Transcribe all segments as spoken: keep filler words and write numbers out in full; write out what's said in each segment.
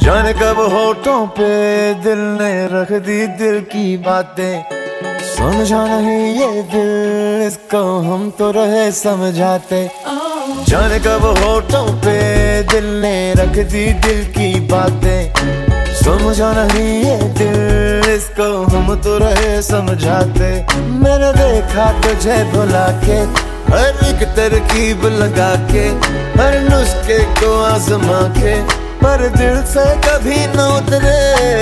जाने कब होठों पे दिल ने रख दी दिल की बातें, समझा नहीं ये दिल इसको हम तो रहे समझाते। जाने कब होठों पे दिल ने रख दी दिल की बातें, समझा नहीं ये दिल इसको हम तो रहे समझाते। मैंने देखा तुझे भुला के, हर एक तरकीब लगा के, हर नुस्खे को आजमा के, पर दिल से कभी न उतरे।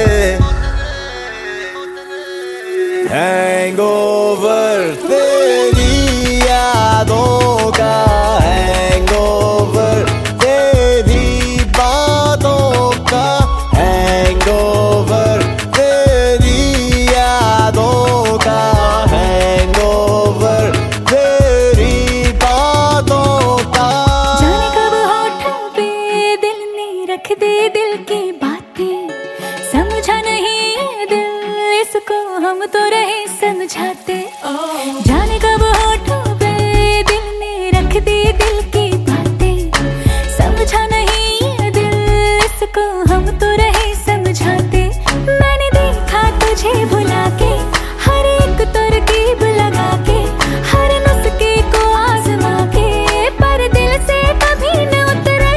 हैंगओवर तेरी यादों का, हैंगओवर तेरी बातों का, हैंगओवर तेरी यादों का, हैंगओवर तेरी बातों का। जाने कब होठों पे दिल ने रख दी दिल की बातें, समझा नहीं ये दिल इसको हम तो रहे समझाते। जाने कब होठों पे दिल ने रख दी दिल की बातें, समझा नहीं ये दिल इसको हम तो रहे समझाते। मैंने देखा तुझे भुला के, हर एक तरकीब लगा के, हर नुस्खे को आजमा के, पर दिल से कभी न उतरे।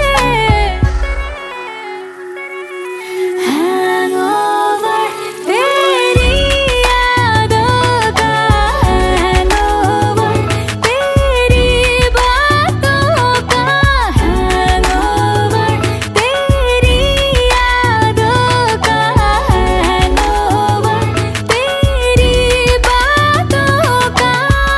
हैंगओवर तेरी यादों का, हैंगओवर तेरी बातों का, हैंगओवर तेरी यादों का, हैंगओवर तेरी बातों का।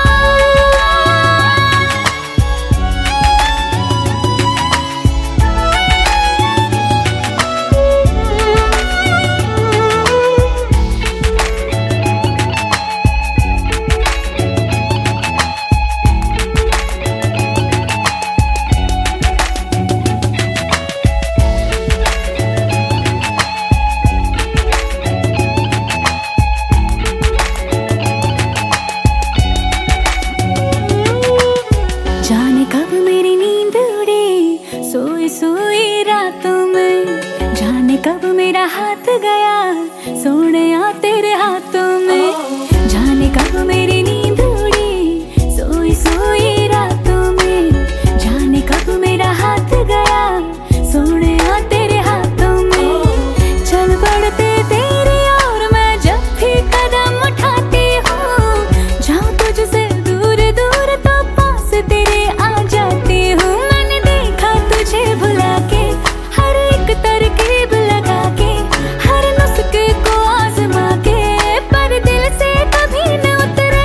जाने कब मेरी नींद उड़ी सोई सोई रातों में, जाने कब मेरा हाथ गया सोने तेरे हाथों में। जाने कब मेरी नींद उड़ी सोई सोई रातों में, जाने कब मेरा हाथ गया सोने तेरे हाथों में। चल पड़ते तेरे और मैं जब भी कदम उठाती हूँ, जाऊँ तुझसे दूर दूर तो पास तेरे आ जाती हूँ। मैंने देखा तुझे भुला के, हर एक तरकीब लगा के, हर नुस्खे को आजमा के, पर दिल से कभी न उतरे।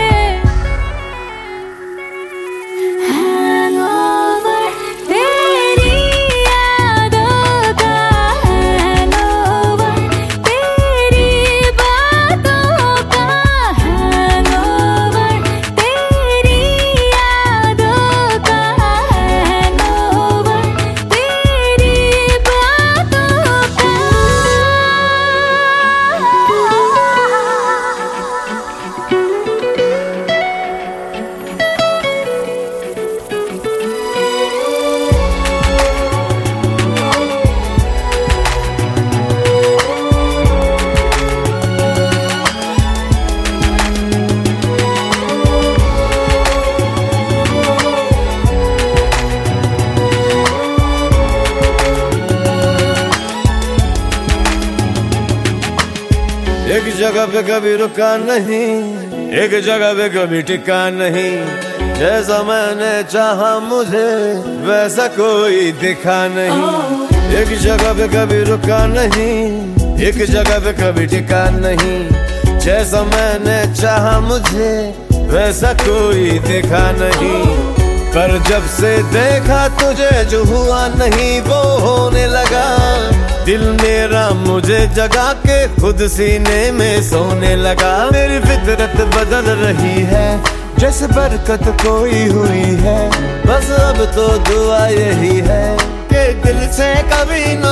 हैंगओवर तेरी यादों का, हैंगओवर तेरी बातों का, हैंगओवर तेरी यादों का, हैंगओवर तेरी बातों का। एक जगह पे कभी रुका नहीं, एक जगह पे कभी टिका नहीं, जैसा मैंने चाहा मुझे वैसा कोई दिखा नहीं। एक जगह पे कभी रुका नहीं, एक जगह पे कभी टिका नहीं, जैसा मैंने चाहा मुझे वैसा कोई दिखा नहीं। पर जब से देखा तुझे जो हुआ नहीं वो होने लगा, दिल मेरा मुझे जगा के खुद सीने में सोने लगा। मेरी फितरत बदल रही है जैसे बरकत कोई हुई है, बस अब तो दुआ यही है कि दिल से कभी